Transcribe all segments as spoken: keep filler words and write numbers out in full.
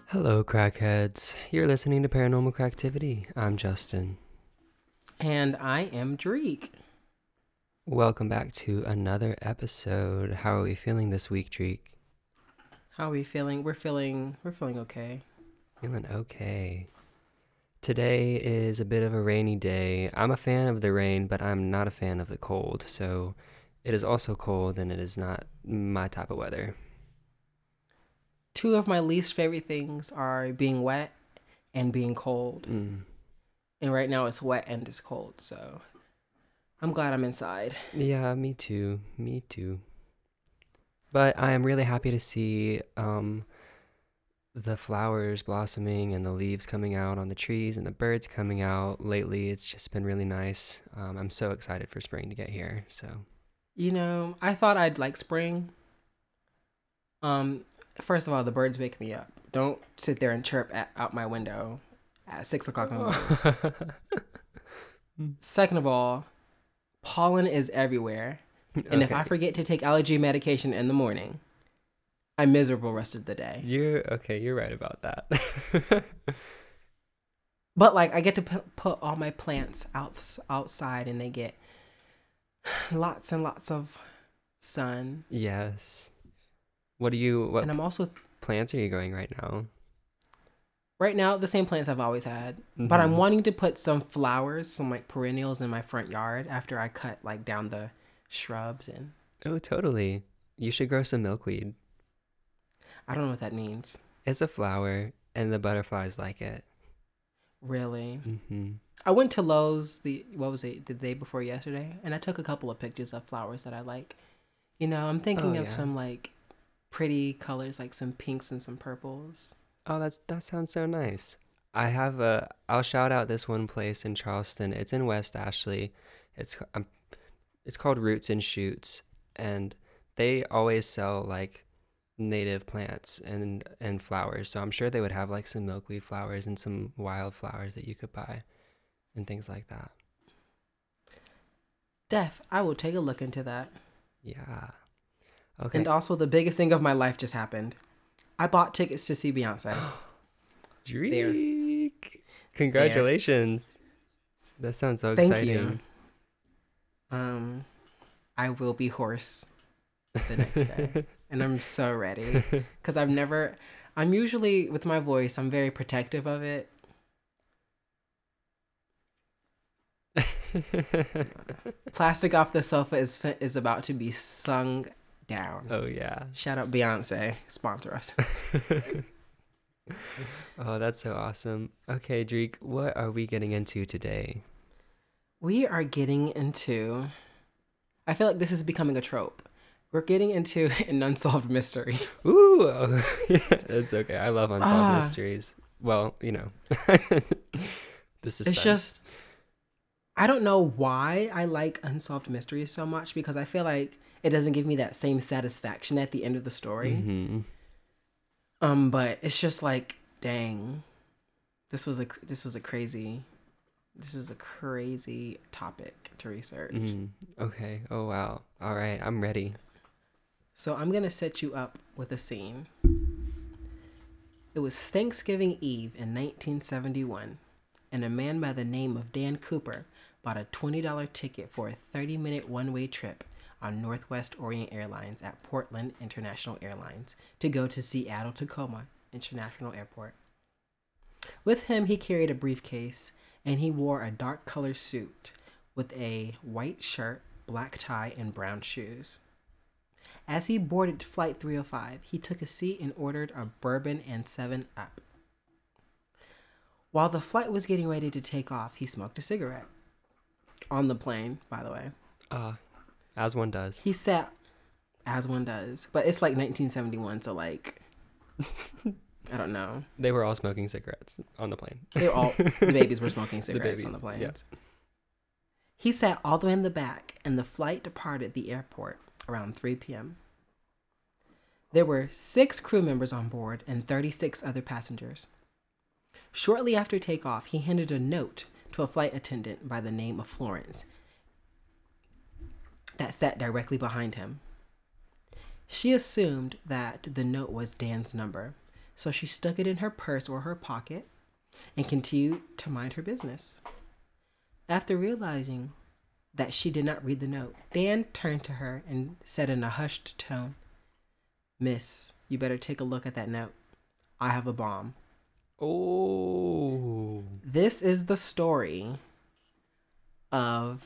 Hello, crackheads. You're listening to Paranormal Cracktivity. I'm Justin. And I am Dreek. Welcome back to another episode. How are we feeling this week, Dreek? How are we feeling? We're feeling we're feeling okay. Feeling okay. Today is a bit of a rainy day. I'm a fan of the rain, but I'm not a fan of the cold. So it is also cold and it is not my type of weather. Two of my least favorite things are being wet and being cold. Mm. And right now it's wet and it's cold, so I'm glad I'm inside. Yeah, me too. Me too. But I am really happy to see um, the flowers blossoming and the leaves coming out on the trees and the birds coming out. Lately, it's just been really nice. Um, I'm so excited for spring to get here. So, You know, I thought I'd like spring. Um, first of all, the birds wake me up. Don't sit there and chirp at, out my window at six o'clock in the morning. Second of all, pollen is everywhere. And if I Okay. forget to take allergy medication in the morning, I'm miserable rest of the day. You're okay. You're right about that. But like I get to p- put all my plants out outside and they get lots and lots of sun. Yes. What are you? What And I'm also plants are you going right now? right now the same plants I've always had. But I'm Mhm. wanting to put some flowers, some like perennials in my front yard after I cut like down the shrubs, and Oh, totally. You should grow some milkweed. I don't know what that means. It's a flower, and the butterflies like it. Really. Mm-hmm. I went to Lowe's the what was it the day before yesterday, and I took a couple of pictures of flowers that I like. You know, I'm Oh thinking of yeah. some like pretty colors, like some pinks and some purples. Oh, that's that sounds so nice. I have a. I'll shout out this one place in Charleston. It's in West Ashley. It's um, it's called Roots and Shoots, and they always sell like native plants and and flowers. So I'm sure they would have like some milkweed flowers and some wild flowers that you could buy and things like that. Def, I will take a look into that. Yeah. And Okay. also, the biggest thing of my life just happened. I bought tickets to see Beyonce. There, Dreek. there. Congratulations. That sounds so Thank you. exciting. Um, I will be hoarse the next day, and I'm so ready because I've never. I'm usually with my voice. I'm very protective of it. Plastic off the sofa is fi- is about to be sung down. Oh yeah. Shout out Beyonce, sponsor us. Oh, that's so awesome. Okay, Dreek, what are we getting into today? We are getting into. I feel like this is becoming a trope. We're getting into an unsolved mystery. Ooh, oh, yeah, that's okay. I love unsolved Ah, mysteries. Well, you know, the it's suspense. just I don't know why I like unsolved mysteries so much because I feel like it doesn't give me that same satisfaction at the end of the story. Mm-hmm. Um, but it's just like, dang, this was a cr- this was a crazy this was a crazy topic to research. Mm-hmm. Okay. Oh wow. All right, I'm ready. So I'm gonna set you up with a scene. It was Thanksgiving Eve in nineteen seventy-one, and a man by the name of Dan Cooper bought a twenty dollars ticket for a thirty minute one way trip on Northwest Orient Airlines at Portland International Airlines to go to Seattle Tacoma International Airport. With him, he carried a briefcase and he wore a dark colored suit with a white shirt, black tie, and brown shoes. As he boarded Flight three oh five, he took a seat and ordered a bourbon and seven up. While the flight was getting ready to take off, he smoked a cigarette. On the plane, by the way. Uh, as one does. He sat, as one does, but it's like nineteen seventy-one, so like, I don't know. They were all smoking cigarettes on the plane. They were all, the babies were smoking The cigarettes on babies. the planes. Yeah. He sat all the way in the back, and the flight departed the airport around three p.m. There were six crew members on board and thirty-six other passengers. Shortly after takeoff, he handed a note to a flight attendant by the name of Florence that sat directly behind him. She assumed that the note was Dan's number, So she stuck it in her purse or her pocket and continued to mind her business. After realizing that she did not read the note, Dan turned to her and said in a hushed tone, "Miss, you better take a look at that note. I have a bomb." Oh. This is the story of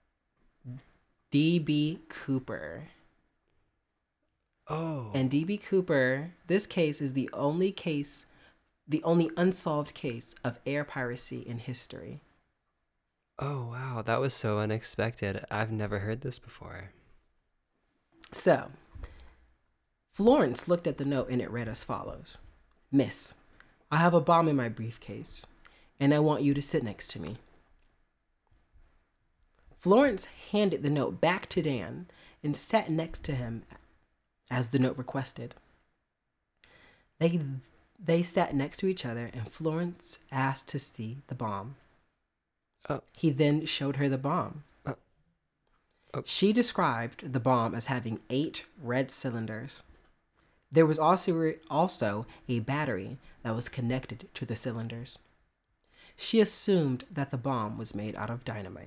D B. Cooper. Oh. And D B. Cooper, this case is the only case, the only unsolved case of air piracy in history. Oh, wow. That was so unexpected. I've never heard this before. So, Florence looked at the note and it read as follows. "Miss, I have a bomb in my briefcase, and I want you to sit next to me." Florence handed the note back to Dan and sat next to him as the note requested. They they sat next to each other and Florence asked to see the bomb. Oh. He then showed her the bomb. Uh, oh. She described the bomb as having eight red cylinders. There was also also a battery that was connected to the cylinders. She assumed that the bomb was made out of dynamite.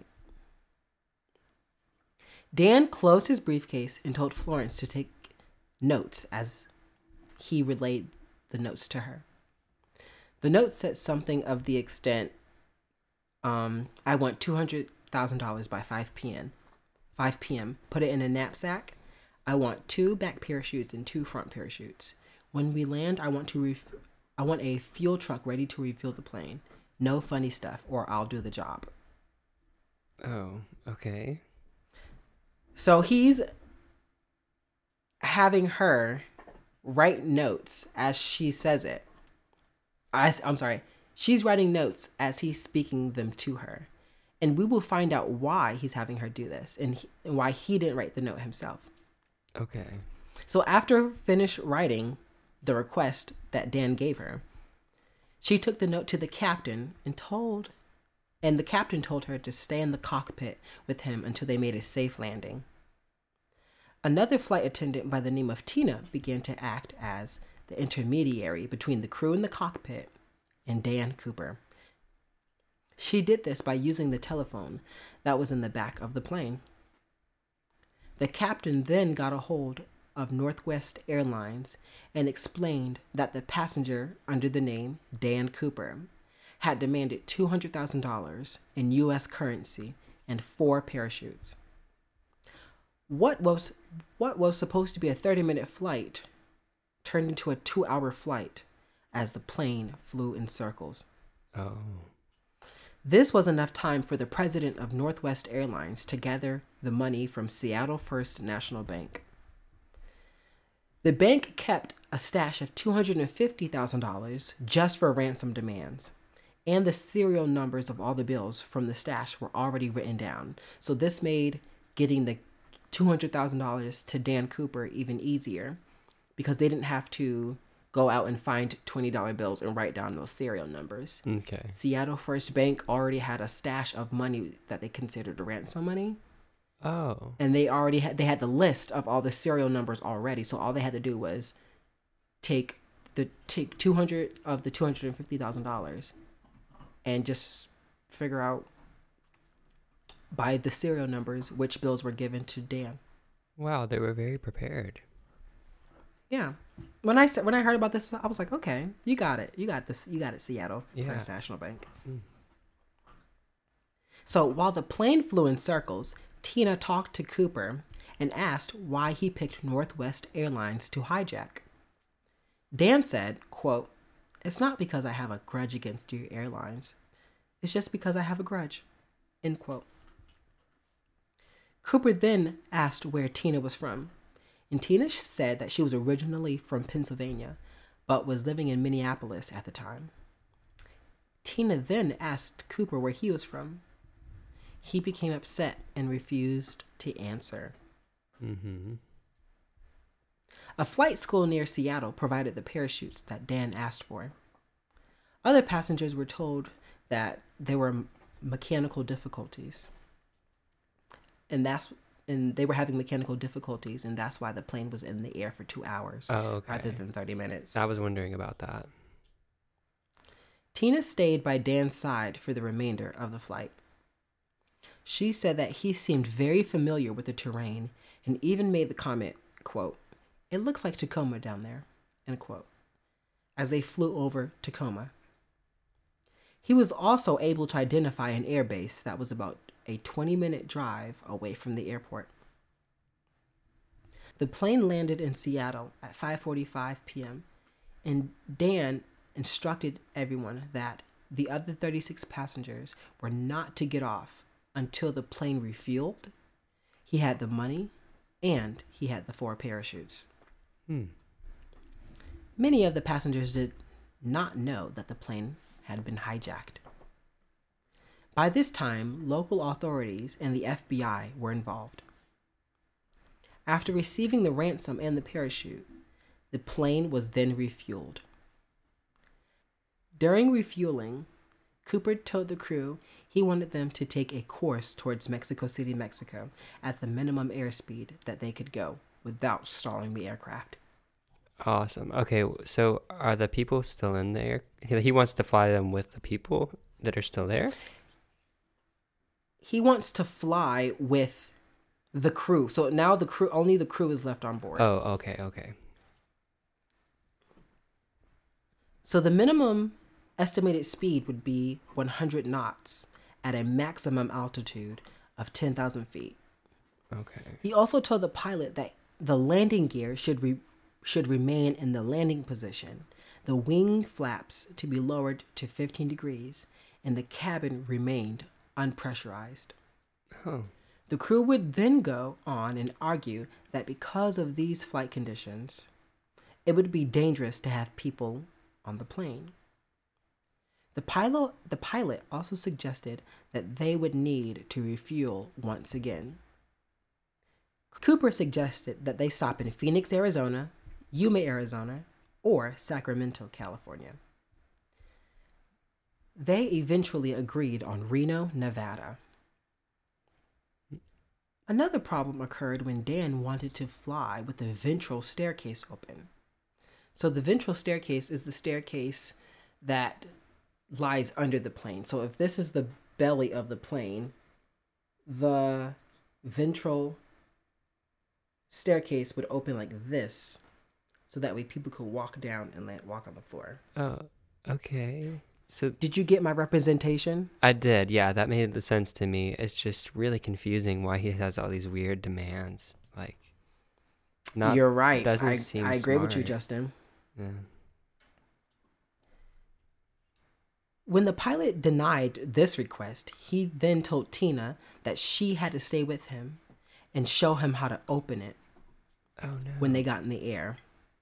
Dan closed his briefcase and told Florence to take notes as he relayed the notes to her. The note said something of the extent, um, "I want two hundred thousand dollars by five p.m. five p.m. Put it in a knapsack. I want two back parachutes and two front parachutes. When we land, I want to ref- I want a fuel truck ready to refuel the plane. No funny stuff, or I'll do the job." Oh, okay. So he's having her write notes as she says it. I, I'm sorry. She's writing notes as he's speaking them to her. And we will find out why he's having her do this and, he, and why he didn't write the note himself. Okay. So after finished writing the request that Dan gave her, she took the note to the captain and told, and the captain told her to stay in the cockpit with him until they made a safe landing. Another flight attendant by the name of Tina began to act as the intermediary between the crew in the cockpit and Dan Cooper. She did this by using the telephone that was in the back of the plane. The captain then got a hold of Northwest Airlines and explained that the passenger under the name Dan Cooper had demanded two hundred thousand dollars in U S currency and four parachutes. What was what was supposed to be a thirty-minute flight turned into a two-hour flight as the plane flew in circles. Oh. This was enough time for the president of Northwest Airlines to gather the money from Seattle First National Bank. The bank kept a stash of two hundred fifty thousand dollars just for ransom demands, and the serial numbers of all the bills from the stash were already written down. So this made getting the two hundred thousand dollars to Dan Cooper even easier because they didn't have to go out and find twenty dollar bills and write down those serial numbers. Okay. Seattle First Bank already had a stash of money that they considered ransom money. Oh. And they already had they had the list of all the serial numbers already. So all they had to do was take the take two hundred of the two hundred fifty thousand dollars and just figure out by the serial numbers which bills were given to Dan. Wow, they were very prepared. Yeah. When I said when I heard about this, I was like, okay, you got it. You got this. You got it, Seattle Yeah. First National Bank. Mm. So while the plane flew in circles, Tina talked to Cooper and asked why he picked Northwest Airlines to hijack. Dan said, quote, "It's not because I have a grudge against your airlines. It's just because I have a grudge." End quote. Cooper then asked where Tina was from, and Tina said that she was originally from Pennsylvania, but was living in Minneapolis at the time. Tina then asked Cooper where he was from. He became upset and refused to answer. Mm-hmm. A flight school near Seattle provided the parachutes that Dan asked for. Other passengers were told that there were mechanical difficulties. And that's and they were having mechanical difficulties, and that's why the plane was in the air for two hours Oh, okay. rather than thirty minutes. I was wondering about that. Tina stayed by Dan's side for the remainder of the flight. She said that he seemed very familiar with the terrain and even made the comment, quote, "It looks like Tacoma down there," end quote, as they flew over Tacoma. He was also able to identify an airbase that was about a twenty-minute drive away from the airport. The plane landed in Seattle at five forty-five p.m., and Dan instructed everyone that the other thirty-six passengers were not to get off until the plane refueled, he had the money, and he had the four parachutes. Hmm. Many of the passengers did not know that the plane had been hijacked. By this time, local authorities and the F B I were involved. After receiving the ransom and the parachute, the plane was then refueled. During refueling, Cooper told the crew he wanted them to take a course towards Mexico City, Mexico, at the minimum airspeed that they could go without stalling the aircraft. Awesome. Okay, so are the people still in there? He he wants to fly them with the people that are still there? He wants to fly with the crew. So now the crew, only the crew is left on board. Oh, okay, okay. So the minimum estimated speed would be one hundred knots at a maximum altitude of ten thousand feet. Okay. He also told the pilot that the landing gear should re- should remain in the landing position, the wing flaps to be lowered to fifteen degrees, and the cabin remained unpressurized. Oh. The crew would then go on and argue that because of these flight conditions, it would be dangerous to have people on the plane. The pilot, the pilot also suggested that they would need to refuel once again. Cooper suggested that they stop in Phoenix, Arizona, Yuma, Arizona, or Sacramento, California. They eventually agreed on Reno, Nevada. Another problem occurred when Dan wanted to fly with the ventral staircase open. So the ventral staircase is the staircase that lies under the plane. So if this is the belly of the plane, the ventral staircase would open like this, so that way people could walk down and land, walk on the floor. Oh, okay. So Did you get my representation? I did, yeah, that made the sense to me. It's just really confusing why he has all these weird demands. Like, not You're right. Doesn't I, seem I agree with you, smart. Justin. Yeah. When the pilot denied this request, he then told Tina that she had to stay with him and show him how to open it Oh no. when they got in the air.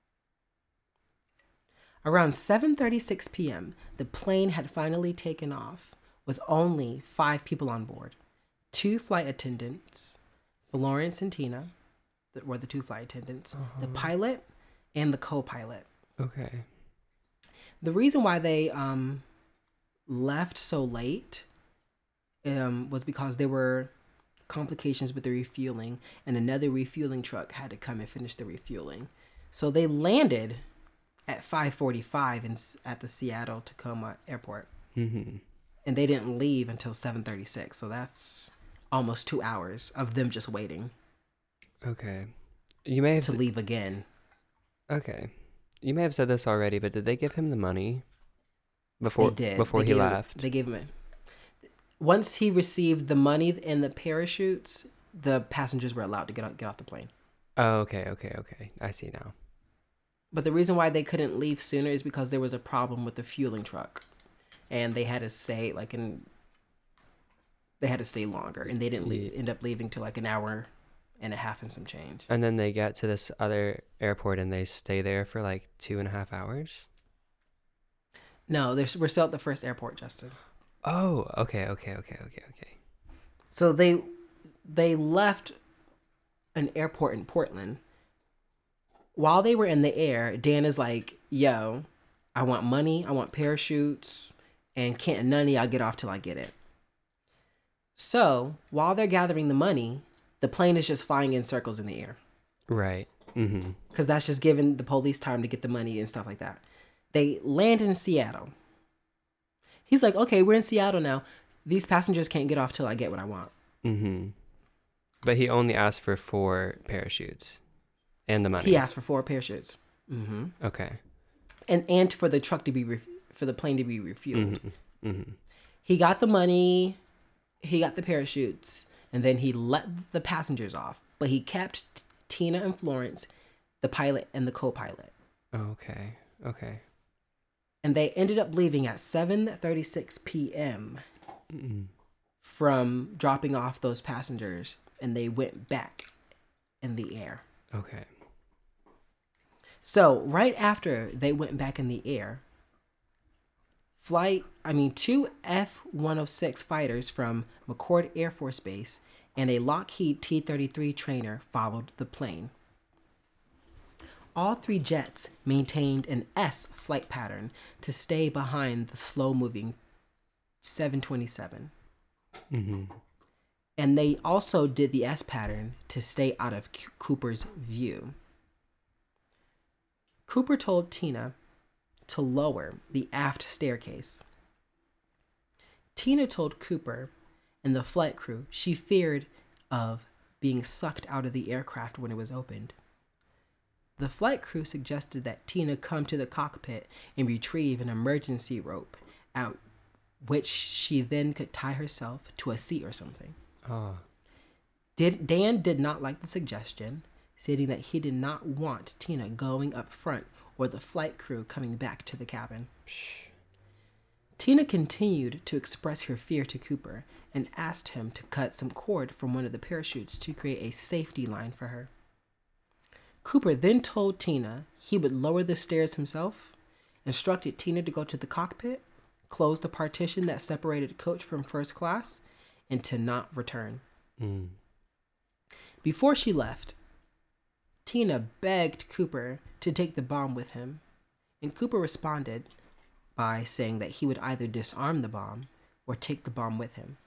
Around seven thirty-six p.m., the plane had finally taken off with only five people on board. Two flight attendants, Florence and Tina, that were the two flight attendants, Uh-huh. the pilot, and the co-pilot. Okay. The reason why they um, left so late um, was because there were complications with the refueling, and another refueling truck had to come and finish the refueling. So they landed at five forty-five in, at the Seattle Tacoma airport, Mm-hmm. and they didn't leave until seven thirty-six. So that's almost two hours of them just waiting Okay. You may have to s- leave again. Okay. You may have said this already, but did they give him the money before They did. before They he gave- left? They gave him it. Once he received the money and the parachutes, the passengers were allowed to get out, get off the plane. Oh, okay, okay, okay. I see now. But the reason why they couldn't leave sooner is because there was a problem with the fueling truck, and they had to stay like in. They had to stay longer, and they didn't leave, Ye- end up leaving to like an hour and a half and some change. And then they get to this other airport and they stay there for like two and a half hours. No, there's, we're still at the first airport, Justin. Oh, okay, okay, okay, okay, okay. So they they left an airport in Portland. While they were in the air, Dan is like, "Yo, I want money, I want parachutes, and can't none of y'all get off till I get it." So while they're gathering the money, The plane is just flying in circles in the air. Right. Mm-hmm. Because that's just giving the police time to get the money and stuff like that. They land in Seattle. He's like, okay, we're in Seattle now. These passengers can't get off till I get what I want. Mm-hmm. But he only asked for four parachutes and the money. He asked for four parachutes. Mm-hmm. Okay. And and for the truck to be re- for the plane to be refueled. Mm-hmm. Mm-hmm. He got the money. He got the parachutes, and then he let the passengers off. But he kept t- Tina and Florence, the pilot and the co-pilot. Okay. Okay. And they ended up leaving at seven thirty-six p.m. Mm-hmm. from dropping off those passengers, and they went back in the air. Okay. So right after they went back in the air, flight, I mean, two F one oh six fighters from McChord Air Force Base and a Lockheed T thirty-three trainer followed the plane. All three jets maintained an S flight pattern to stay behind the slow-moving seven twenty-seven. Mm-hmm. And they also did the S pattern to stay out of C- Cooper's view. Cooper told Tina to lower the aft staircase. Tina told Cooper and the flight crew she feared of being sucked out of the aircraft when it was opened. The flight crew suggested that Tina come to the cockpit and retrieve an emergency rope, out which she then could tie herself to a seat or something. Oh. Did, Dan did not like the suggestion, stating that he did not want Tina going up front or the flight crew coming back to the cabin. Psh. Tina continued to express her fear to Cooper and asked him to cut some cord from one of the parachutes to create a safety line for her. Cooper then told Tina he would lower the stairs himself, instructed Tina to go to the cockpit, close the partition that separated coach from first class, and to not return. Mm. Before she left, Tina begged Cooper to take the bomb with him, and Cooper responded by saying that he would either disarm the bomb or take the bomb with him.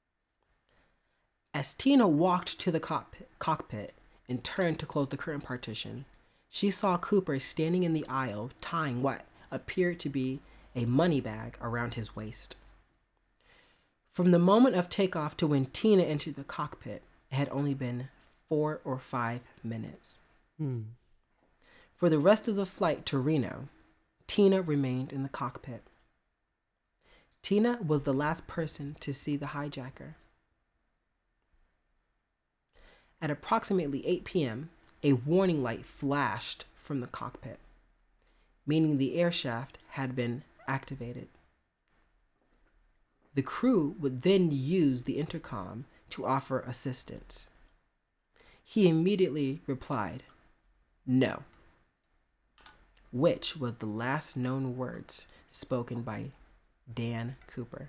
As Tina walked to the cockpit, cockpit and turned to close the curtain partition, she saw Cooper standing in the aisle tying what appeared to be a money bag around his waist. From the moment of takeoff to when Tina entered the cockpit, it had only been four or five minutes. Mm. For the rest of the flight to Reno, Tina remained in the cockpit. Tina was the last person to see the hijacker. At approximately eight p.m., a warning light flashed from the cockpit, meaning the air shaft had been activated. The crew would then use the intercom to offer assistance. He immediately replied, "No," which was the last known words spoken by Dan Cooper.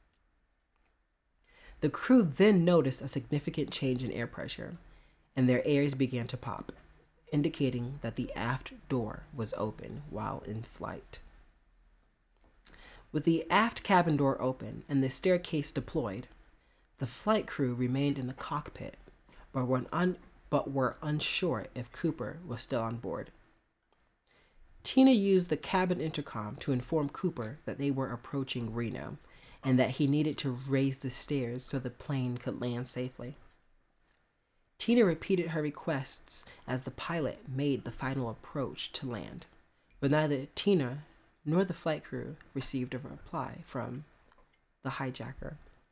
The crew then noticed a significant change in air pressure, and their ears began to pop, indicating that the aft door was open while in flight. With the aft cabin door open and the staircase deployed, the flight crew remained in the cockpit, but were, un- but were unsure if Cooper was still on board. Tina used the cabin intercom to inform Cooper that they were approaching Reno and that he needed to raise the stairs so the plane could land safely. Tina repeated her requests as the pilot made the final approach to land, but neither Tina nor the flight crew received a reply from the hijacker.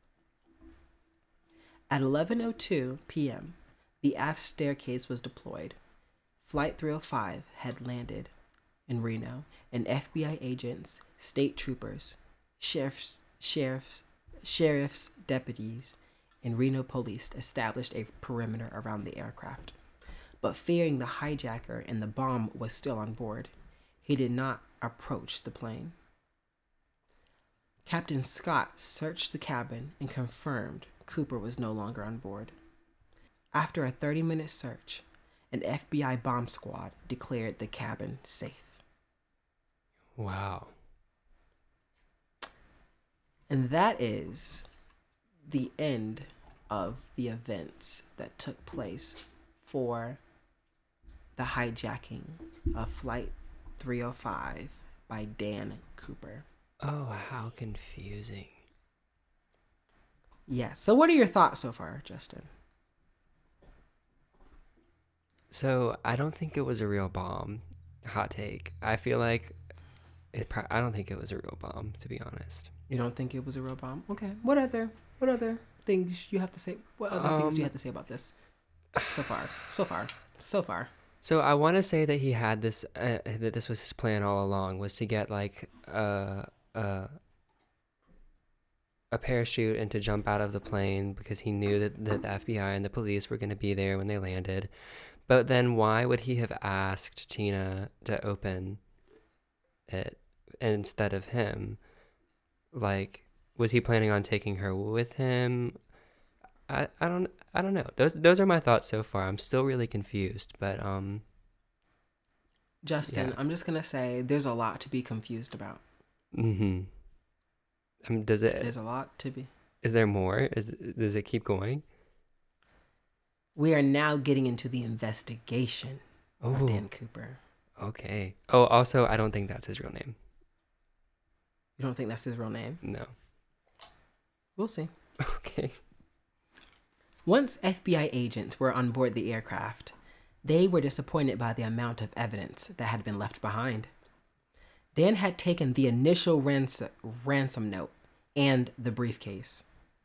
At eleven oh two p.m., the aft staircase was deployed. Flight three oh five had landed in Reno, and F B I agents, state troopers, sheriffs, sheriffs, sheriff's deputies, and Reno police established a perimeter around the aircraft. But fearing the hijacker and the bomb was still on board, he did not approach the plane. Captain Scott searched the cabin and confirmed Cooper was no longer on board. After a thirty-minute search, an F B I bomb squad declared the cabin safe. Wow. And that is the end of the events that took place for the hijacking of Flight three oh five by Dan Cooper. Oh, how confusing. Yeah. So what are your thoughts so far, Justin? So I don't think it was a real bomb. Hot take. I feel like it. Pro- I don't think it was a real bomb, to be honest. You don't think it was a real bomb? Okay. What other what other things you have to say? What other um, things do you have to say about this? So far, so far, so far. So I want to say that he had this. Uh, that this was his plan all along, was to get like a a a parachute and to jump out of the plane because he knew that, that the F B I and the police were going to be there when they landed. But then why would he have asked Tina to open it instead of him? Like, was he planning on taking her with him? I, I don't I don't know. Those those are my thoughts so far. I'm still really confused, but um Justin, yeah. I'm just gonna say there's a lot to be confused about. Mm-hmm. Um, does it There's a lot to be. Is there more? Is does it keep going? We are now getting into the investigation oh. of Dan Cooper. Okay. Oh, also, I don't think that's his real name. You don't think that's his real name? No. We'll see. Okay. Once F B I agents were on board the aircraft, they were disappointed by the amount of evidence that had been left behind. Dan had taken the initial ransom, ransom note and the briefcase.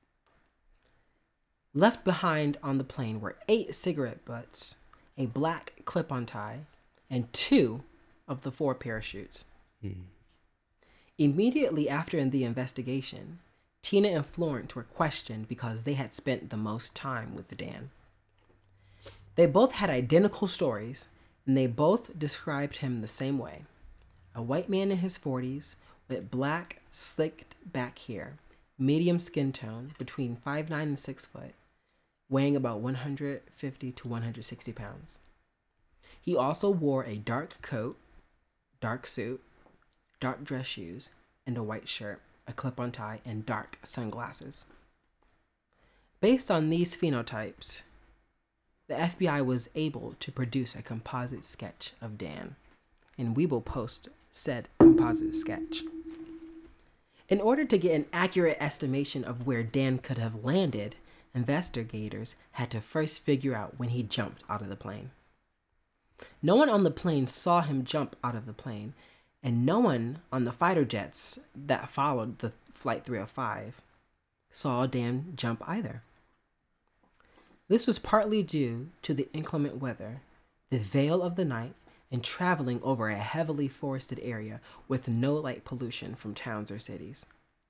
Left behind on the plane were eight cigarette butts, a black clip-on tie, and two of the four parachutes. Hmm. Immediately after the investigation, Tina and Florence were questioned because they had spent the most time with Dan. They both had identical stories, and they both described him the same way. A white man in his forties with black, slicked back hair, medium skin tone, between five nine and six foot, weighing about one hundred fifty to one hundred sixty pounds. He also wore a dark coat, dark suit, dark dress shoes, and a white shirt, a clip-on tie, and dark sunglasses. Based on these phenotypes, the F B I was able to produce a composite sketch of Dan, and we will post said composite sketch. In order to get an accurate estimation of where Dan could have landed, investigators had to first figure out when he jumped out of the plane. No one on the plane saw him jump out of the plane, and no one on the fighter jets that followed the Flight three oh five saw Dan jump either. This was partly due to the inclement weather, the veil of the night, and traveling over a heavily forested area with no light pollution from towns or cities.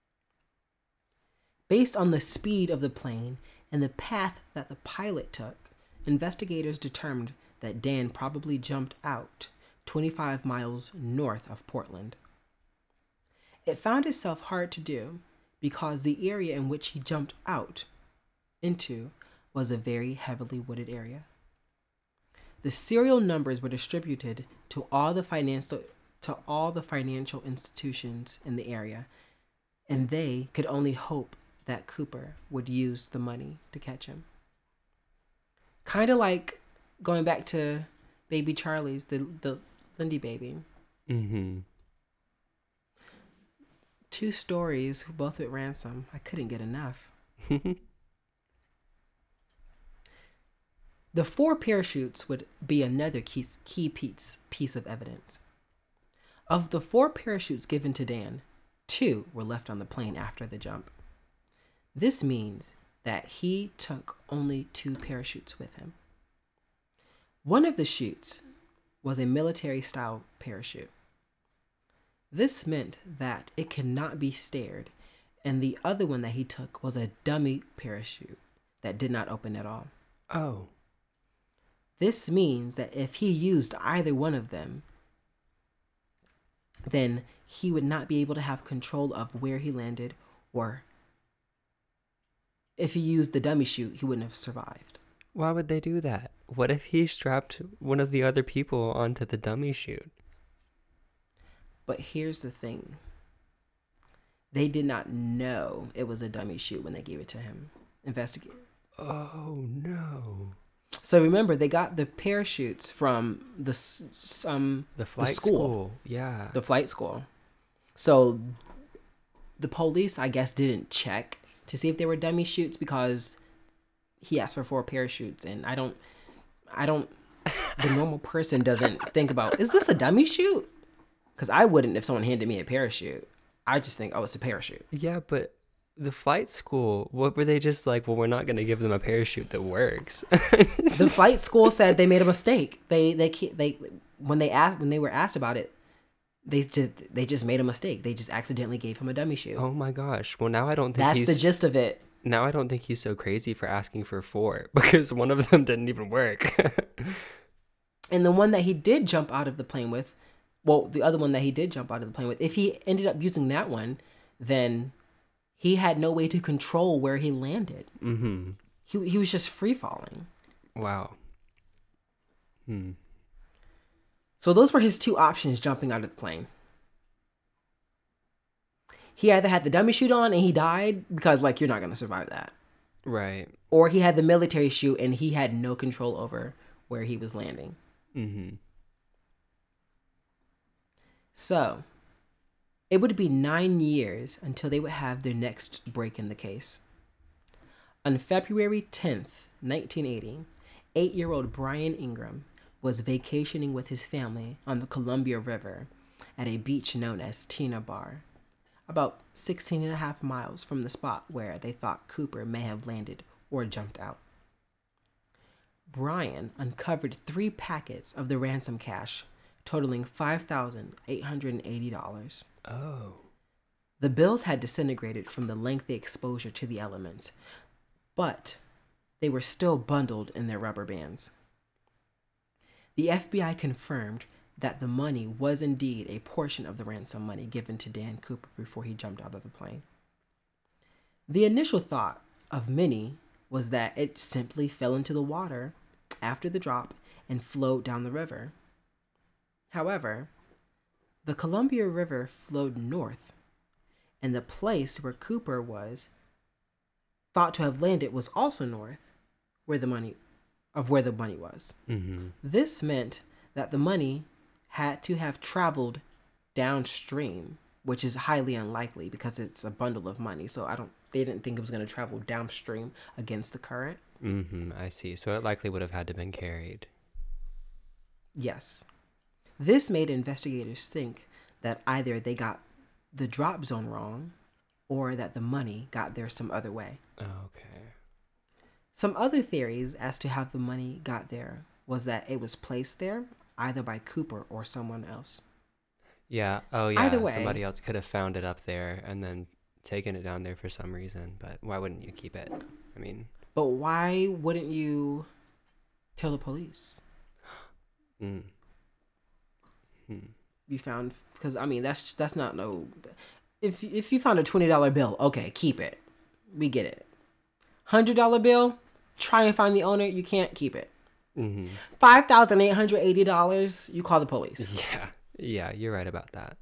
Based on the speed of the plane and the path that the pilot took, investigators determined that Dan probably jumped out twenty-five miles north of Portland. It found itself hard to do because the area in which he jumped out into was a very heavily wooded area. The serial numbers were distributed to all the financial to all the financial institutions in the area, and they could only hope that Cooper would use the money to catch him. Kind of like going back to Baby Charlie's, the the Lindy baby. Mm-hmm. Two stories, both with ransom. I couldn't get enough. The four parachutes would be another key, key piece, piece of evidence. Of the four parachutes given to Dan, two were left on the plane after the jump. This means that he took only two parachutes with him. One of the chutes was a military-style parachute. This meant that it could not be steered, and the other one that he took was a dummy parachute that did not open at all. Oh. This means that if he used either one of them, then he would not be able to have control of where he landed, or if he used the dummy chute, he wouldn't have survived. Why would they do that? What if he strapped one of the other people onto the dummy chute? But here's the thing. They did not know it was a dummy chute when they gave it to him. Investigate. Oh no. So remember, they got the parachutes from the s- um The the flight school, school. Yeah. the flight school. So the police, I guess, didn't check to see if they were dummy chutes because he asked for four parachutes, and I don't, I don't. The normal person doesn't think about, is this a dummy chute? Because I wouldn't if someone handed me a parachute. I just think, oh, it's a parachute. Yeah, but the flight school, what were they just like, well, we're not going to give them a parachute that works. The flight school said they made a mistake. They they they when they asked when they were asked about it, they just they just made a mistake. They just accidentally gave him a dummy chute. Oh my gosh. Well, now I don't think That's he's the gist of it. now I don't think he's so crazy for asking for four because one of them didn't even work. And the one that he did jump out of the plane with, well, the other one that he did jump out of the plane with, if he ended up using that one, then he had no way to control where he landed. Mhm. He he was just free falling. Wow. Hmm. So those were his two options jumping out of the plane. He either had the dummy chute on and he died because, like, you're not going to survive that. Right. Or he had the military chute and he had no control over where he was landing. Mhm. So it would be nine years until they would have their next break in the case. On February tenth, nineteen eighty, eight-year-old Brian Ingram was vacationing with his family on the Columbia River at a beach known as Tina Bar, about sixteen and a half miles from the spot where they thought Cooper may have landed or jumped out. Brian uncovered three packets of the ransom cash, totaling five thousand eight hundred eighty dollars. Oh. The bills had disintegrated from the lengthy exposure to the elements, but they were still bundled in their rubber bands. The F B I confirmed that the money was indeed a portion of the ransom money given to Dan Cooper before he jumped out of the plane. The initial thought of many was that it simply fell into the water after the drop and flowed down the river. However, the Columbia River flowed north, and the place where Cooper was thought to have landed was also north, where the money of where the money was. Mm-hmm. This meant that the money had to have traveled downstream, which is highly unlikely because it's a bundle of money. So I don't. They didn't think it was going to travel downstream against the current. Mm-hmm. I see. So it likely would have had to been carried. Yes. This made investigators think that either they got the drop zone wrong or that the money got there some other way. Okay. Some other theories as to how the money got there was that it was placed there either by Cooper or someone else. Yeah. Oh, yeah. Either way, somebody else could have found it up there and then taken it down there for some reason. But why wouldn't you keep it? I mean. But why wouldn't you tell the police? Mm. Hmm. You found, because I mean that's that's not no. If if you found a twenty dollar bill, okay, keep it. We get it. Hundred dollar bill, try and find the owner. You can't keep it. Mm-hmm. Five thousand eight hundred eighty dollars. You call the police. Yeah. Yeah. You're right about that.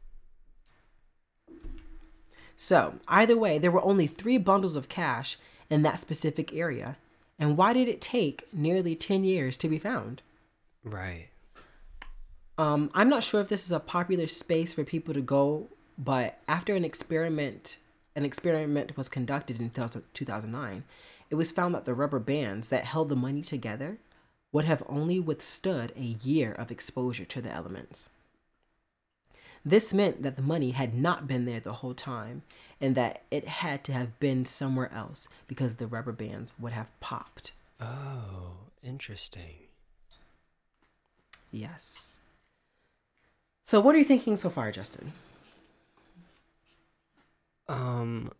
So either way, there were only three bundles of cash in that specific area, and why did it take nearly ten years to be found? Right. Um, I'm not sure if this is a popular space for people to go, but after an experiment, an experiment was conducted in two thousand nine, it was found that the rubber bands that held the money together would have only withstood a year of exposure to the elements. This meant that the money had not been there the whole time and that it had to have been somewhere else because the rubber bands would have popped. Oh, interesting. Yes. So what are you thinking so far, Justin? Um,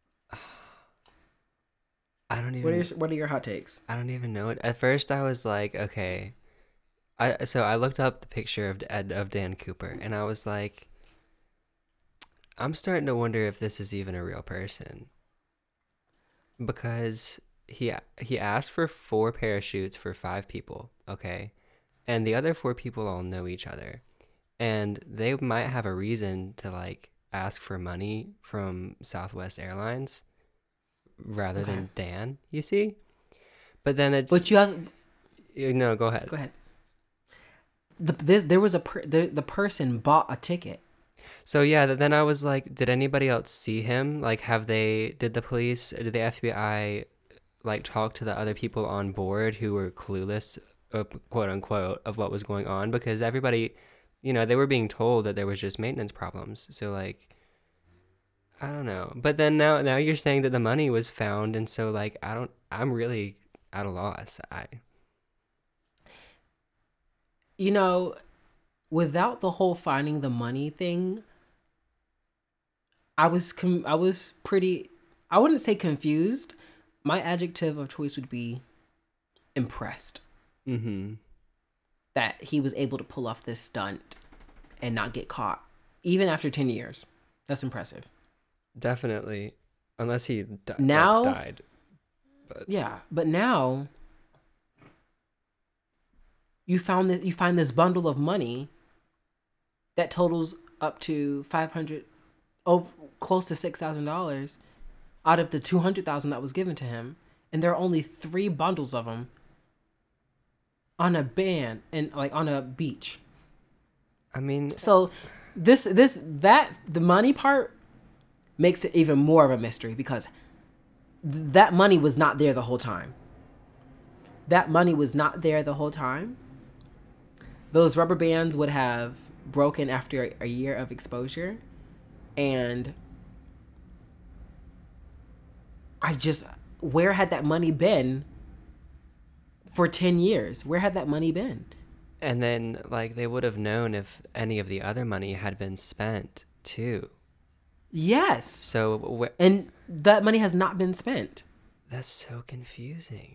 I don't even. What are your, what are your hot takes? I don't even know it. At first, I was like, okay. I so I looked up the picture of of Dan Cooper, and I was like, I'm starting to wonder if this is even a real person, because he he asked for four parachutes for five people, okay, and the other four people all know each other, and they might have a reason to like ask for money from Southwest Airlines rather Okay. than Dan, you see? But then it's But you have you no, go ahead. go ahead. The this, there was a per, the, the person bought a ticket. So yeah, th- then I was like, did anybody else see him? Like, have they, did the police, did the F B I like talk to the other people on board who were clueless, uh, quote unquote, of what was going on? Because everybody, you know, they were being told that there was just maintenance problems. So like, I don't know. But then now, now you're saying that the money was found, and so like, I don't, I'm really at a loss. I, You know, without the whole finding the money thing, I was com- I was pretty. I wouldn't say confused. My adjective of choice would be impressed mm-hmm. that he was able to pull off this stunt and not get caught, even after ten years. That's impressive. Definitely, unless he di- Now, like died. But yeah, but now you found that you find this bundle of money that totals up to five hundred, oh, close to six thousand dollars out of the two hundred thousand that was given to him, and there are only three bundles of them on a band and like on a beach. I mean, So this this that the money part makes it even more of a mystery because th- that money was not there the whole time. That money was not there the whole time. Those rubber bands would have broken after a, a year of exposure, and I just where had that money been for ten years? Where had that money been? and then like they would have known if any of the other money had been spent too. Yes. So wh- And that money has not been spent. that's so confusing.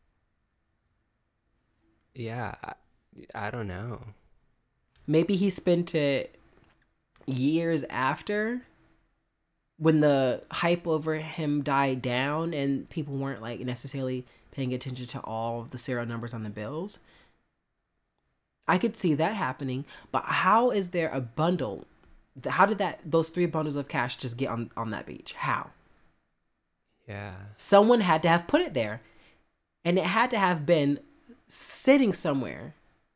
Yeah, I, I don't know. Maybe he spent it years after when the hype over him died down and people weren't like necessarily paying attention to all of the serial numbers on the bills. I could see that happening, but how is there a bundle? How did that those three bundles of cash just get on on that beach? How? Yeah. Someone had to have put it there, and it had to have been sitting somewhere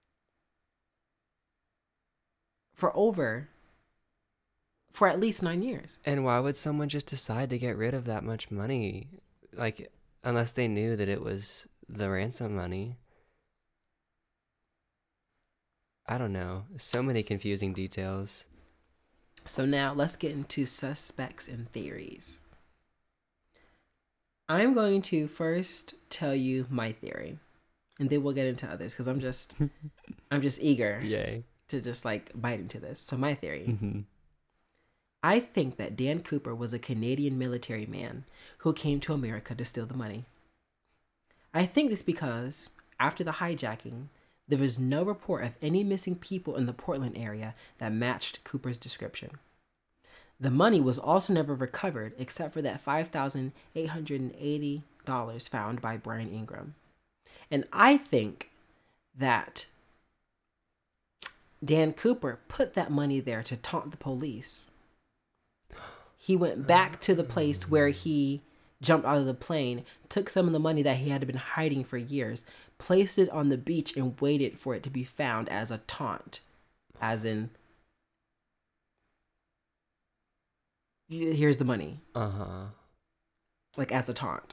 for over for at least nine years. And why would someone just decide to get rid of that much money? Like, unless they knew that it was the ransom money. I don't know. So many confusing details. So now let's get into suspects and theories. I'm going to first tell you my theory, and then we'll get into others because I'm just I'm just eager Yay. to just like bite into this. So my theory. Mm-hmm. I think that Dan Cooper was a Canadian military man who came to America to steal the money. I think this because after the hijacking, there was no report of any missing people in the Portland area that matched Cooper's description. The money was also never recovered except for that five thousand eight hundred eighty dollars found by Brian Ingram. And I think that Dan Cooper put that money there to taunt the police. He went back to the place where he jumped out of the plane, took some of the money that he had been hiding for years, placed it on the beach, and waited for it to be found as a taunt. As in, here's the money. Uh-huh. Like as a taunt.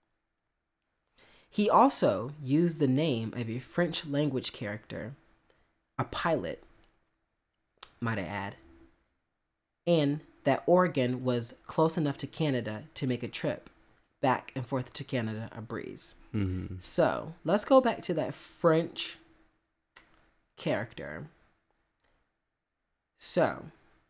He also used the name of a French language character, a pilot, might I add, and that Oregon was close enough to Canada to make a trip back and forth to Canada a breeze. Mm-hmm. So let's go back to that French character. So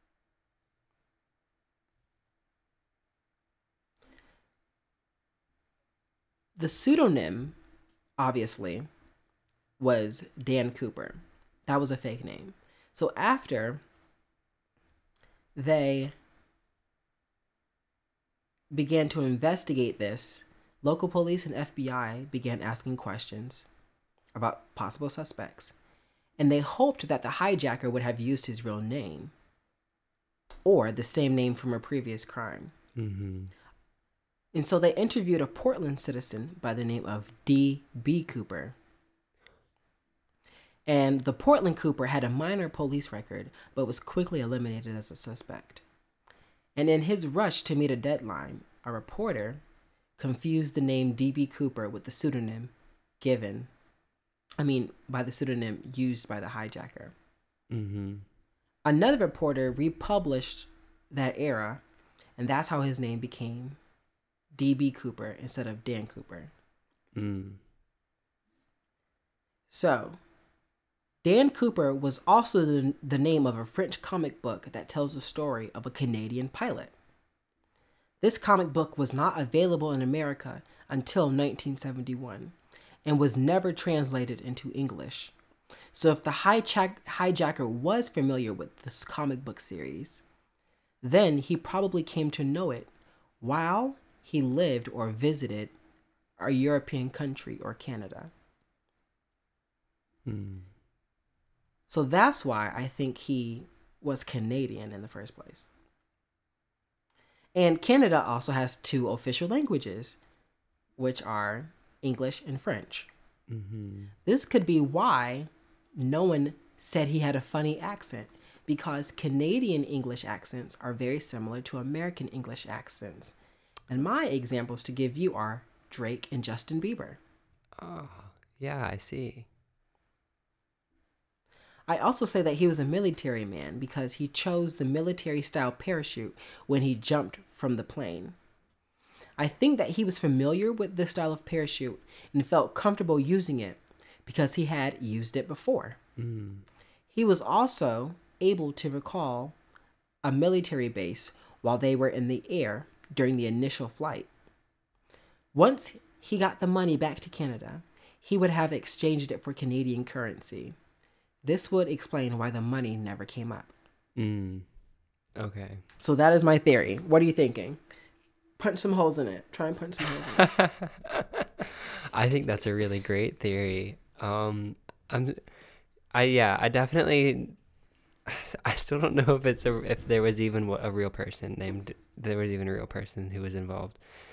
the pseudonym, obviously, was Dan Cooper. That was a fake name. So after they began to investigate this, local police and F B I began asking questions about possible suspects, and they hoped that the hijacker would have used his real name or the same name from a previous crime. Mm-hmm. And so they interviewed a Portland citizen by the name of D B. Cooper. And the Portland Cooper had a minor police record, but was quickly eliminated as a suspect. And in his rush to meet a deadline, a reporter confused the name D B. Cooper with the pseudonym given, I mean, by the pseudonym used by the hijacker. Mm-hmm. Another reporter republished that era, and that's how his name became D B. Cooper instead of Dan Cooper. Mm. So, Dan Cooper was also the, the name of a French comic book that tells the story of a Canadian pilot. This comic book was not available in America until nineteen seventy-one and was never translated into English. So if the hijack- hijacker was familiar with this comic book series, then he probably came to know it while he lived or visited a European country or Canada. Mm. So that's why I think he was Canadian in the first place. And Canada also has two official languages, which are English and French. Mm-hmm. This could be why no one said he had a funny accent, because Canadian English accents are very similar to American English accents. And my examples to give you are Drake and Justin Bieber. Oh, yeah, I see. I also say that he was a military man because he chose the military-style parachute when he jumped from the plane. I think that he was familiar with this style of parachute and felt comfortable using it because he had used it before. Mm. He was also able to recall a military base while they were in the air during the initial flight. Once he got the money back to Canada, he would have exchanged it for Canadian currency. This would explain why the money never came up. Mm. Okay. So that is my theory. What are you thinking? Punch some holes in it. Try and punch some holes in it. I think that's a really great theory. Um, I'm, I yeah, I definitely. I still don't know if it's a if there was even a real person named there was even a real person who was involved.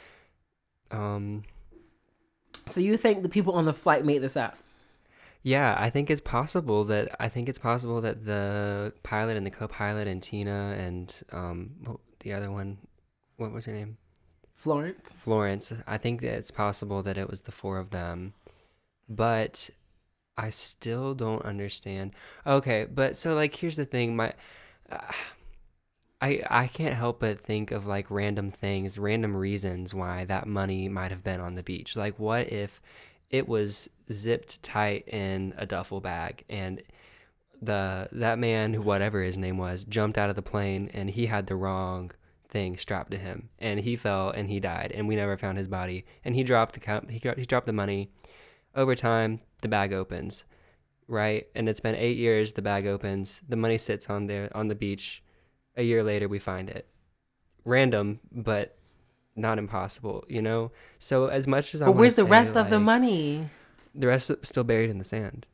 Um. So you think the people on the flight made this up? Yeah, I think it's possible that I think it's possible that the pilot and the co-pilot and Tina and um what- the other one, what was her name? Florence? Florence. I think that it's possible that it was the four of them, but I still don't understand. Okay, but so like here's the thing, my uh, I I can't help but think of like random things, random reasons why that money might have been on the beach. Like what if it was zipped tight in a duffel bag and the that man, who whatever his name was, jumped out of the plane and he had the wrong thing strapped to him and he fell and he died and we never found his body and he dropped the count he, he dropped the money. Over time the bag opens, right? And it's been eight years. The bag opens, the money sits on there on the beach. A year later we find it. Random, but not impossible, you know? So as much as I But where's the say, rest of the like, money? the rest is still buried in the sand.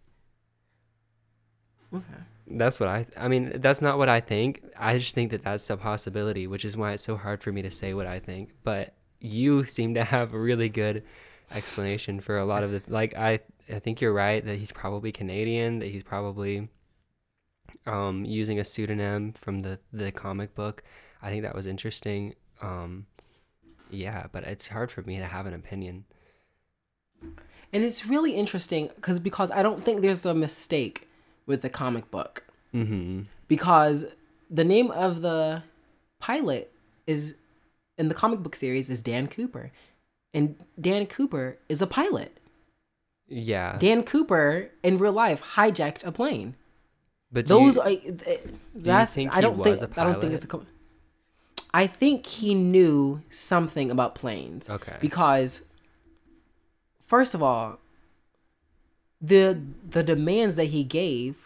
Okay. That's what I I mean, that's not what I think. I just think that that's a possibility, which is why it's so hard for me to say what I think. But you seem to have a really good explanation for a lot of the like I I think you're right that he's probably Canadian, that he's probably um using a pseudonym from the the comic book. I think that was interesting. Um yeah, but it's hard for me to have an opinion. And it's really interesting because because I don't think there's a mistake with the comic book. Mhm. Because the name of the pilot is in the comic book series is Dan Cooper. And Dan Cooper is a pilot. Yeah. Dan Cooper in real life hijacked a plane. But do Those you, are that's think I he don't was think a I don't think pilot? it's a co- I think he knew something about planes. Okay. Because first of all, the the demands that he gave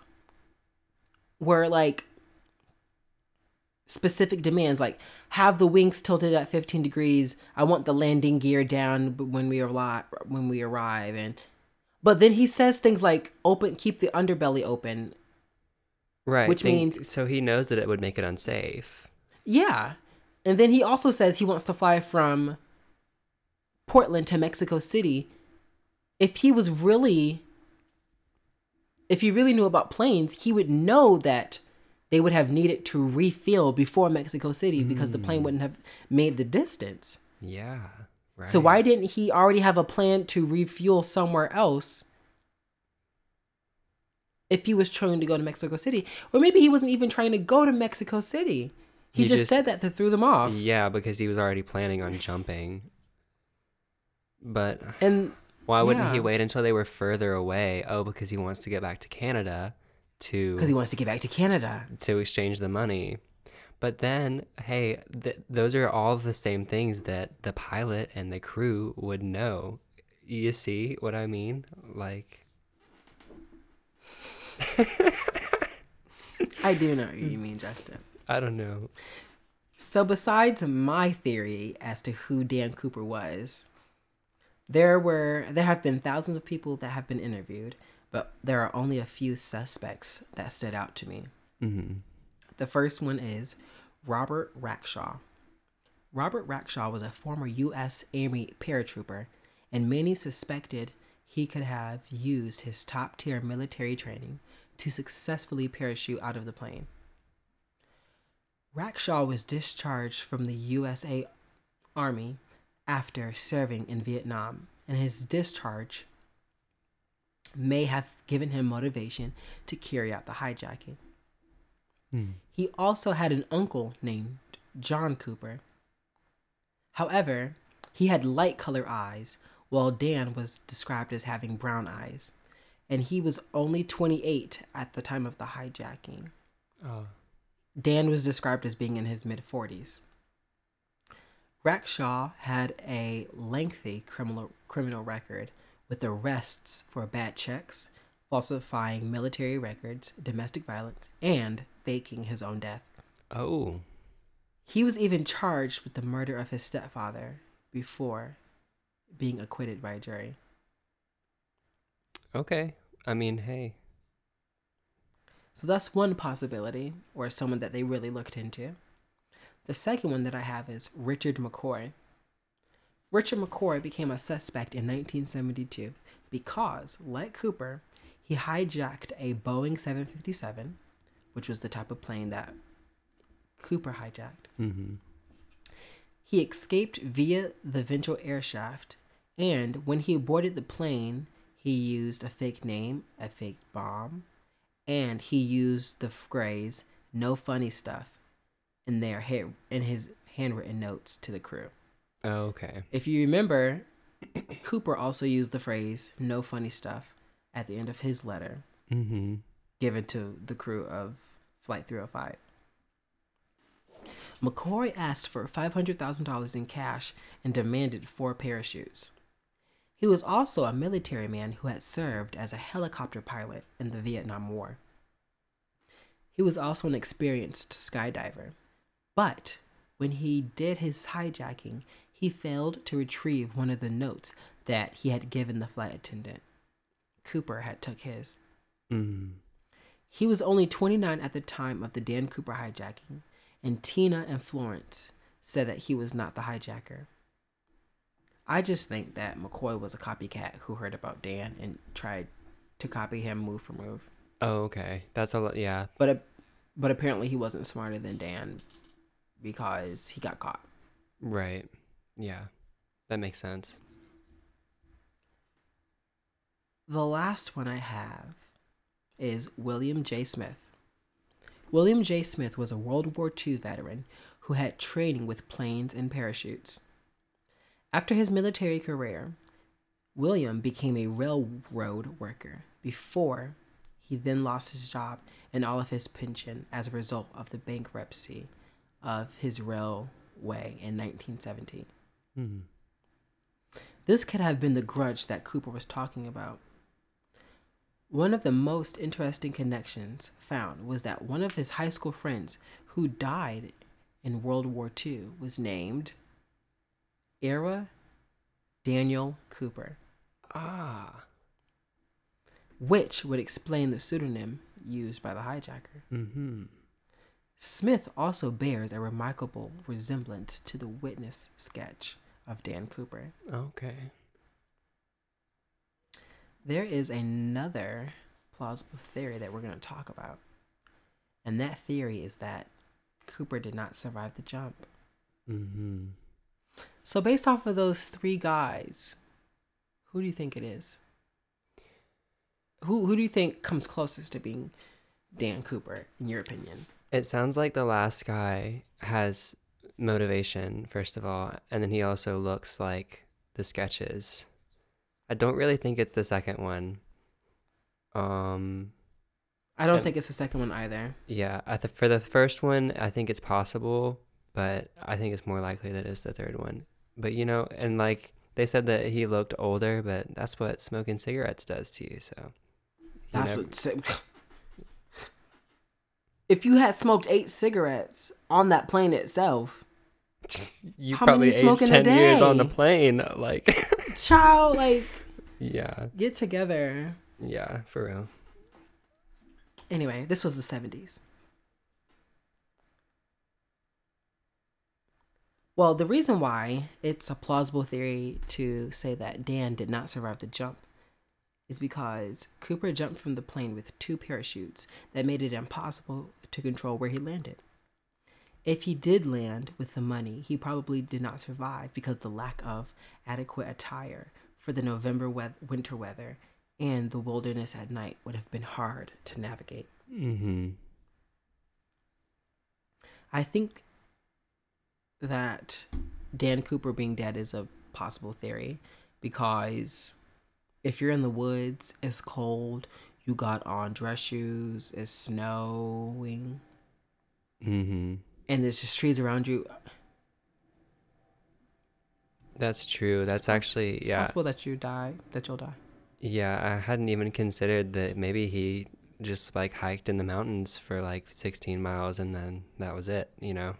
were like specific demands, like have the wings tilted at fifteen degrees. I want the landing gear down when we arrive when we arrive and but then he says things like open keep the underbelly open. Right. Which think- means- so he knows that it would make it unsafe. Yeah. And then he also says he wants to fly from Portland to Mexico City, if he was really, if he really knew about planes, he would know that they would have needed to refuel before Mexico City because mm. the plane wouldn't have made the distance. Yeah, right. So why didn't he already have a plan to refuel somewhere else if he was trying to go to Mexico City? Or maybe he wasn't even trying to go to Mexico City. He, he just, just said that to throw them off. Yeah, because he was already planning on jumping. But and why wouldn't yeah. he wait until they were further away? Oh, because he wants to get back to Canada to... Because he wants to get back to Canada. To exchange the money. But then, hey, th- those are all the same things that the pilot and the crew would know. You see what I mean? Like... I do know what you mean, Justin. I don't know. So besides my theory as to who Dan Cooper was, there were there have been thousands of people that have been interviewed, but there are only a few suspects that stood out to me. Mm-hmm. The first one is Robert Rackshaw. Robert Rackshaw was a former U S Army paratrooper, and many suspected he could have used his top-tier military training to successfully parachute out of the plane. Rackshaw was discharged from the U S A Army after serving in Vietnam, and his discharge may have given him motivation to carry out the hijacking. Hmm. He also had an uncle named John Cooper. However, he had light color eyes, while Dan was described as having brown eyes, and he was only twenty-eight at the time of the hijacking. Oh. Dan was described as being in his mid-forties. Rackshaw had a lengthy criminal criminal record with arrests for bad checks, falsifying military records, domestic violence, and faking his own death. Oh. He was even charged with the murder of his stepfather before being acquitted by a jury. Okay. I mean, hey. So that's one possibility, or someone that they really looked into. The second one that I have is Richard McCoy. Richard McCoy became a suspect in nineteen seventy-two because, like Cooper, he hijacked a Boeing seven fifty-seven, which was the type of plane that Cooper hijacked. Mm-hmm. He escaped via the ventral air shaft, and when he boarded the plane, he used a fake name, a fake bomb, and he used the phrase "no funny stuff" in their head, in his handwritten notes to the crew. Oh, okay. If you remember, Cooper also used the phrase "no funny stuff" at the end of his letter, mm-hmm. given to the crew of Flight three oh five. McCoy asked for five hundred thousand dollars in cash and demanded four parachutes. He was also a military man who had served as a helicopter pilot in the Vietnam War. He was also an experienced skydiver, but when he did his hijacking, he failed to retrieve one of the notes that he had given the flight attendant. Cooper had took his. Mm. He was only twenty-nine at the time of the Dan Cooper hijacking, and Tina and Florence said that he was not the hijacker. I just think that McCoy was a copycat who heard about Dan and tried to copy him move for move. Oh, okay. That's a lot, yeah. But uh, but apparently he wasn't smarter than Dan because he got caught. Right. Yeah. That makes sense. The last one I have is William J. Smith. William J. Smith was a World War Two veteran who had training with planes and parachutes. After his military career, William became a railroad worker before he then lost his job and all of his pension as a result of the bankruptcy of his railway in nineteen seventeen. Mm-hmm. This could have been the grudge that Cooper was talking about. One of the most interesting connections found was that one of his high school friends who died in World War Two was named Ira Daniel Cooper. Ah. Which would explain the pseudonym used by the hijacker. Mm-hmm. Smith also bears a remarkable resemblance to the witness sketch of Dan Cooper. Okay. There is another plausible theory that we're going to talk about. And that theory is that Cooper did not survive the jump. Mm-hmm. So based off of those three guys, who do you think it is? Who who do you think comes closest to being Dan Cooper, in your opinion? It sounds like the last guy has motivation, first of all, and then he also looks like the sketches. I don't really think it's the second one. Um, I don't and- think it's the second one either. yeah, I th- for the first one, I think it's possible, but I think it's more likely that it's the third one. But you know, and like they said that he looked older, but that's what smoking cigarettes does to you. So you That's never- what. If you had smoked eight cigarettes on that plane itself, you How probably many you aged smoking a ten years on the day? plane. Like, child, like, yeah, get together. yeah, for real. Anyway, this was the seventies. Well, the reason why it's a plausible theory to say that Dan did not survive the jump is because Cooper jumped from the plane with two parachutes that made it impossible to control where he landed. If he did land with the money, he probably did not survive because the lack of adequate attire for the November we- winter weather and the wilderness at night would have been hard to navigate. Mm-hmm. I think that Dan Cooper being dead is a possible theory because if you're in the woods, it's cold, you got on dress shoes, it's snowing, Mm-hmm. and there's just trees around you. That's true. That's actually, It's yeah. possible that you die, that you'll die. Yeah, I hadn't even considered that maybe he just like hiked in the mountains for like sixteen miles and then that was it, you know?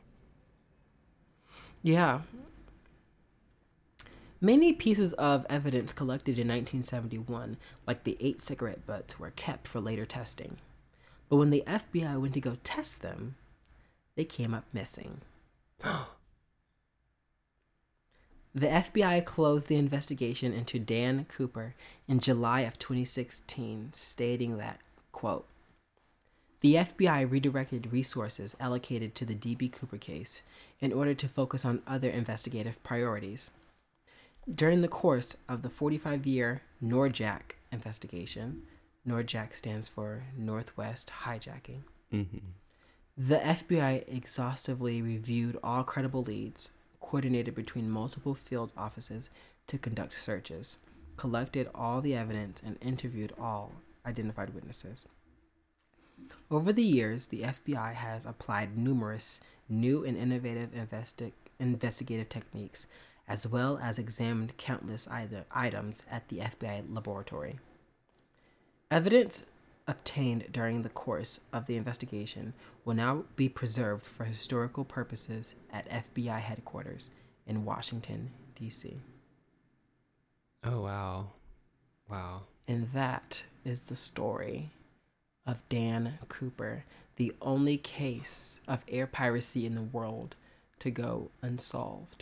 Yeah. Many pieces of evidence collected in nineteen seventy-one, like the eight cigarette butts, were kept for later testing. But when the F B I went to go test them, they came up missing. The F B I closed the investigation into Dan Cooper in July of twenty sixteen, stating that, quote, the F B I redirected resources allocated to the D B Cooper case in order to focus on other investigative priorities. During the course of the forty-five-year NORJAC investigation, NORJAC stands for Northwest Hijacking, Mm-hmm. the F B I exhaustively reviewed all credible leads, coordinated between multiple field offices to conduct searches, collected all the evidence, and interviewed all identified witnesses. Over the years, the F B I has applied numerous new and innovative investi- investigative techniques, as well as examined countless either items at the F B I laboratory. Evidence obtained during the course of the investigation will now be preserved for historical purposes at F B I headquarters in Washington, D C. Oh, wow. Wow. And that is the story of Dan Cooper, the only case of air piracy in the world to go unsolved.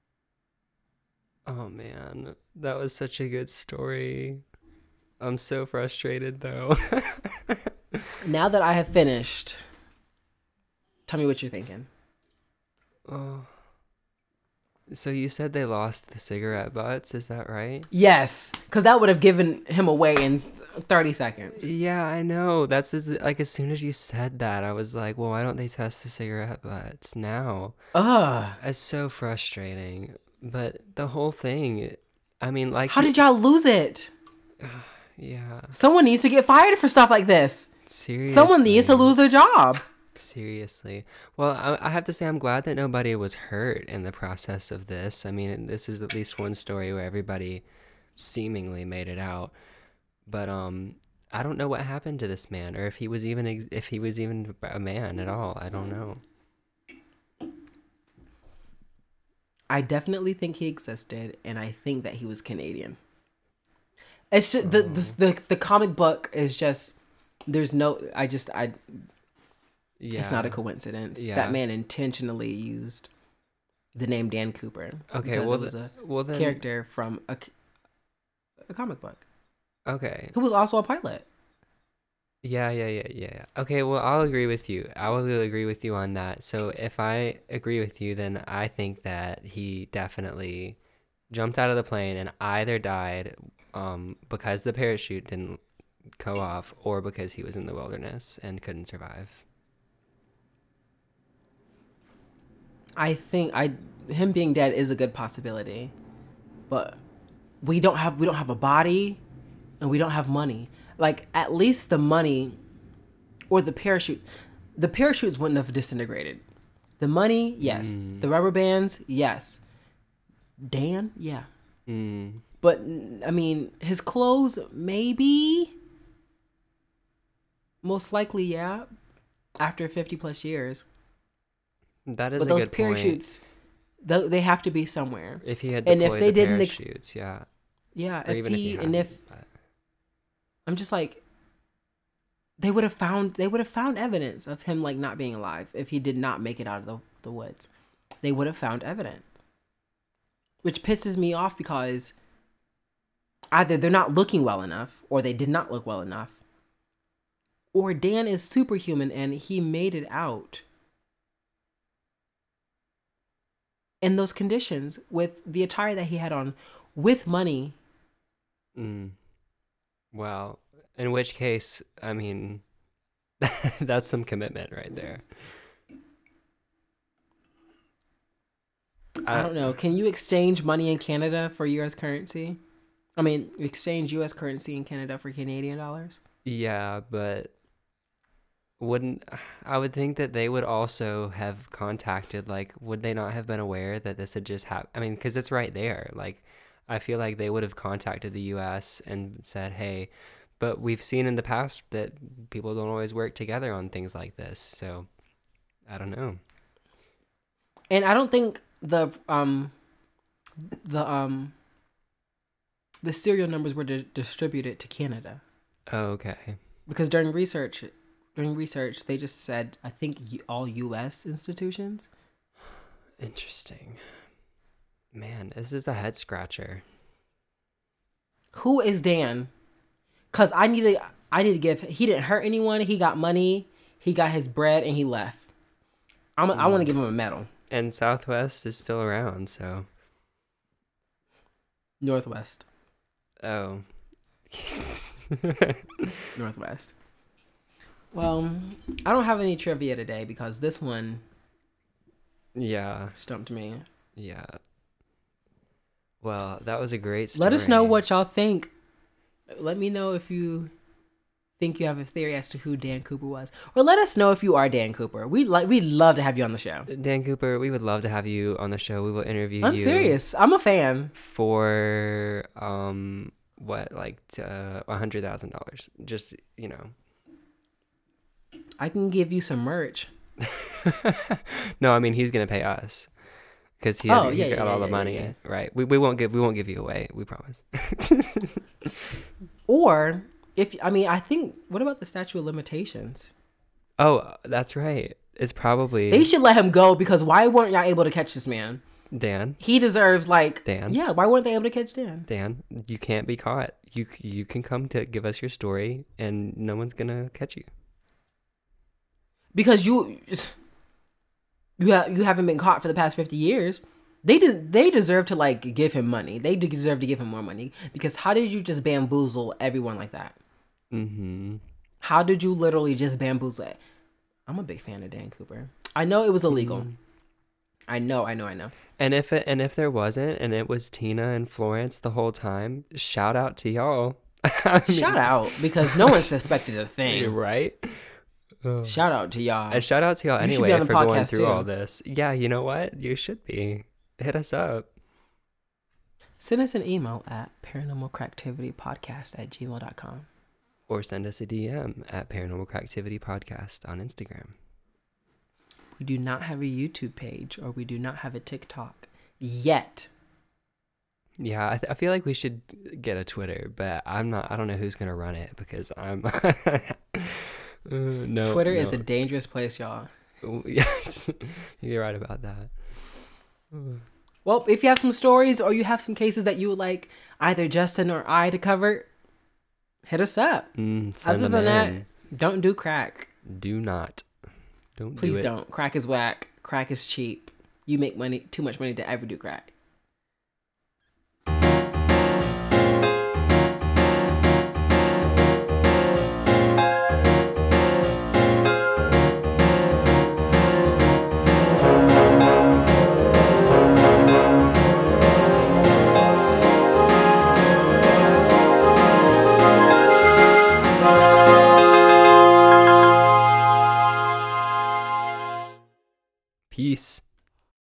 Oh, man. That was such a good story. I'm so frustrated, though. Now that I have finished, tell me what you're thinking. Oh. So you said they lost the cigarette butts, is that right? Yes, because that would have given him away in thirty seconds. Yeah, I know. That's as, like as soon as you said that, I was like, well, why don't they test the cigarette butts now? Ugh. It's so frustrating. But the whole thing, I mean, like, How did y'all lose it? yeah, Someone needs to get fired for stuff like this. seriously. Someone needs to lose their job. Seriously. Well, I, I have to say, I'm glad that nobody was hurt in the process of this. I mean, this is at least one story where everybody seemingly made it out. But um, I don't know what happened to this man, or if he was even ex- if he was even a man at all. I don't know. I definitely think he existed, and I think that he was Canadian. It's just the the the, the comic book is just there's no I just I Yeah, it's not a coincidence. Yeah. That man intentionally used the name Dan Cooper. Okay, because well, it was th- a well then, character from a, a comic book okay, who was also a pilot. yeah, yeah, yeah, yeah. yeah. Okay, well, I'll agree with you. I will agree with you on that. So if I agree with you, then I think that he definitely jumped out of the plane and either died um, because the parachute didn't go off or because he was in the wilderness and couldn't survive. I think I him being dead is a good possibility, but we don't have we don't have a body, and we don't have money. Like at least the money, or the parachute, the parachutes wouldn't have disintegrated. The money, yes. Mm. The rubber bands, yes. Dan, yeah. Mm. But I mean, his clothes, maybe. Most likely, yeah. After fifty plus years. That is But a those good point. parachutes, th- they have to be somewhere. If he had And deployed if they the didn't ex- parachutes, yeah. Yeah, Or if even if he he and hadn't, if but- I'm just like, they would have found they would have found evidence of him like not being alive if he did not make it out of the, the woods. They would have found evidence. Which pisses me off because either they're not looking well enough or they did not look well enough. Or Dan is superhuman and he made it out in those conditions with the attire that he had on, with money. Mm. Well, in which case, I mean, that's some commitment right there. I don't know. Can you exchange money in Canada for U S currency? I mean, exchange U S currency in Canada for Canadian dollars? Yeah, but wouldn't I would think that they would also have contacted, like, would they not have been aware that this had just happened? I mean, because it's right there. Like, I feel like they would have contacted the U S and said, hey, but we've seen in the past that people don't always work together on things like this. So I don't know. And I don't think the um the um the serial numbers were di- distributed to Canada. Oh, okay. Because during research during research they just said I think y- all U S institutions. Interesting. Man, this is a head scratcher. Who is Dan? Cuz I need to I need to give he didn't hurt anyone, he got money, he got his bread and he left. I'm mm. I want to give him a medal. And Southwest is still around, so Northwest. Oh. Northwest. Well, I don't have any trivia today because this one yeah stumped me. Yeah. Well, that was a great story. Let us know what y'all think. Let me know if you think you have a theory as to who Dan Cooper was, or let us know if you are Dan Cooper. We like we'd love to have you on the show. Dan Cooper, we would love to have you on the show. We will interview I'm you. I'm serious. I'm a fan. For um what like uh, a hundred thousand dollars. Just you know. I can give you some merch. No, I mean he's gonna pay us because he has, oh, he's yeah, got yeah, all yeah, the money, yeah, yeah. right? We we won't give we won't give you away. We promise. Or if I mean, I think what about the statute of limitations? Oh, that's right. It's probably they should let him go because why weren't y'all able to catch this man? Dan. He deserves like Dan. Yeah, why weren't they able to catch Dan? Dan, you can't be caught. You you can come to give us your story, and no one's gonna catch you. Because you you have you haven't been caught for the past fifty years. They de- they deserve to like give him money. They deserve to give him more money because how did you just bamboozle everyone like that? Mm-hmm. How did you literally just bamboozle it? I'm a big fan of Dan Cooper. I know it was illegal. Mm. I know, I know, I know. And if it and if there wasn't, and it was Tina and Florence the whole time, shout out to y'all. I mean, shout out because no one suspected a thing, right? Oh. Shout out to y'all. And shout out to y'all you anyway for going through too. all this. Yeah, you know what? You should be. Hit us up. Send us an email at paranormalcracktivitypodcast at gmail dot com. Or send us a D M at Paranormal Cracktivity Podcast on Instagram. We do not have a YouTube page or we do not have a TikTok yet. Yeah, I, th- I feel like we should get a Twitter, but I'm not, I don't know who's going to run it because I'm... uh, no, Twitter no. is a dangerous place, y'all. Yes, you're right about that. Well, if you have some stories or you have some cases that you would like either Justin or I to cover, hit us up. Mm, send Other them than that, in. don't do crack. Do not. Don't Please do it. don't. Crack is whack. Crack is cheap. You make money, too much money to ever do crack. Peace.